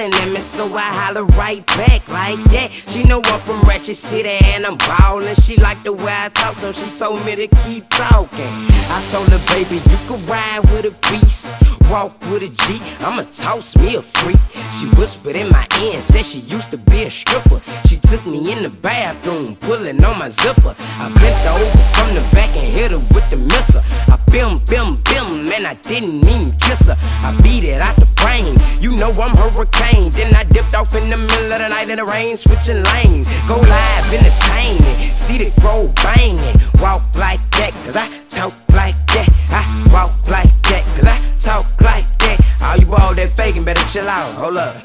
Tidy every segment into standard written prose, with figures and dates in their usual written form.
hollering at me, so I holler right back like that. She know I'm from Ratchet City and I'm ballin'. She like the way I talk, so she told me to keep talking. I told her, baby, you can ride with a beast, walk with a G, I'ma toss me a freak. She whispered in my ear and said she used to be a stripper. She took me in the bathroom, pulling on my zipper. I bent over from the back and hit her with the missile. I bim, man, I didn't even kiss her. I beat it out the frame, you know I'm Hurricane. Then I dipped off in the middle of the night in the rain, switching lanes. Go live, entertainment, see the grow banging. Walk like that, cause I talk like that. I walk like that, cause I talk like that. All you all that faking better chill out, hold up.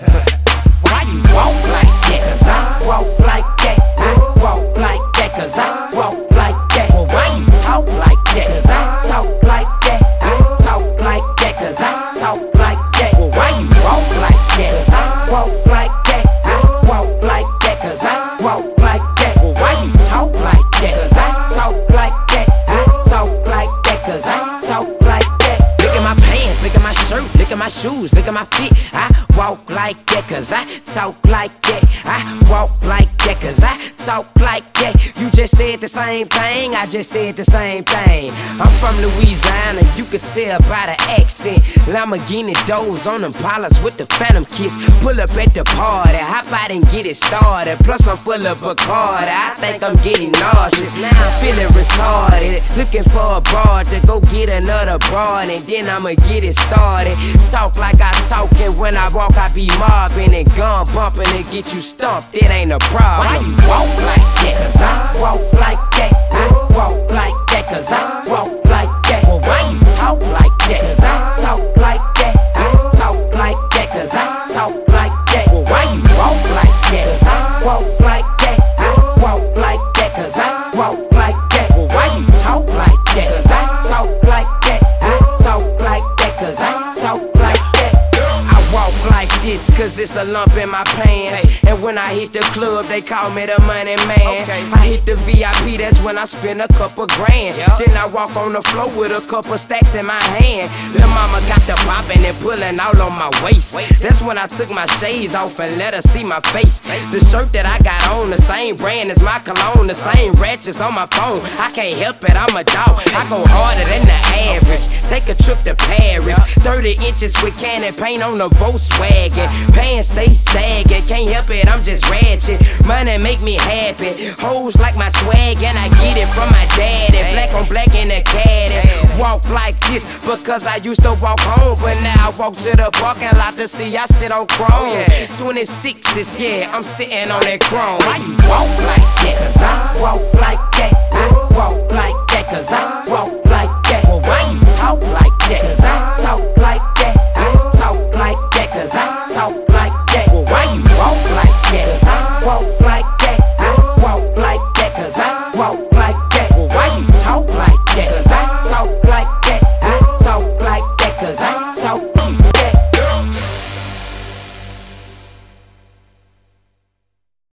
Why you walk like that? Cause I walk like that. I walk like that, cause I walk like that. Well, why you talk like that? Cause I talk like that. I talk like that, cause I talk like that. Well, why you walk like that? Cause I walk like that. I walk like that, cause I walk like that. Well, why you talk like that? Cause I talk like that. I talk like that, cause I talk like that. Look at my pants, look at my shirt, look at my shoes, look at my feet. I walk like that, cause I talk like that. I walk like that, cause I talk like that. You just said the same thing, I just said the same thing. I'm from Louisiana, you could tell by the accent. Lamborghini doors on them Impalas with the Phantom kiss. Pull up at the party, hop out and get it started. Plus I'm full of Bacardi, I think I'm getting nauseous. Now I'm feeling retarded, looking for a broad to go get another broad, and then I'ma get it started. Talk like I talk, and when I walk I be mobbing and gun bumping and get you stumped, it ain't a problem. Why you walk like that? Cause I walk like that. I walk like that, cause I walk like that. Well, why you talk like that? Cause I talk like that. I talk like that, cause I talk like that. Well, why you walk like that? Cause I walk like that. I walk like that, cause I walk like that. Well, why you talk like that? Cause I talk like that. I talk like that, cause I talk like that. I walk like this cause it's a lump in my pants. And when I hit the club, they call me the money man. I hit the VIP, that's when I spend a couple grand. Then I walk on the floor with a couple stacks in my hand. Lil' mama got the poppin' and pullin' all on my waist. That's when I took my shades off and let her see my face. The shirt that I got on, the same brand as my cologne, the same ratchets on my phone. I can't help it, I'm a dog. I go harder than the average. Take a trip to Paris, 30 inches with cannon paint on the Volkswagen. Pants stay sagging, can't help it, I'm just ratchet. Money make me happy, hoes like my swag, and I get it from my daddy. Black on black in the caddy. Walk like this because I used to walk home, but now I walk to the parking lot to see I sit on chrome. 26s, yeah, I'm sitting on that chrome. Why you walk like that? Cause I walk like that. I walk like that, cause I walk like that. Well, why you talk like that? Cause I talk like that. I talk like that, cause I talk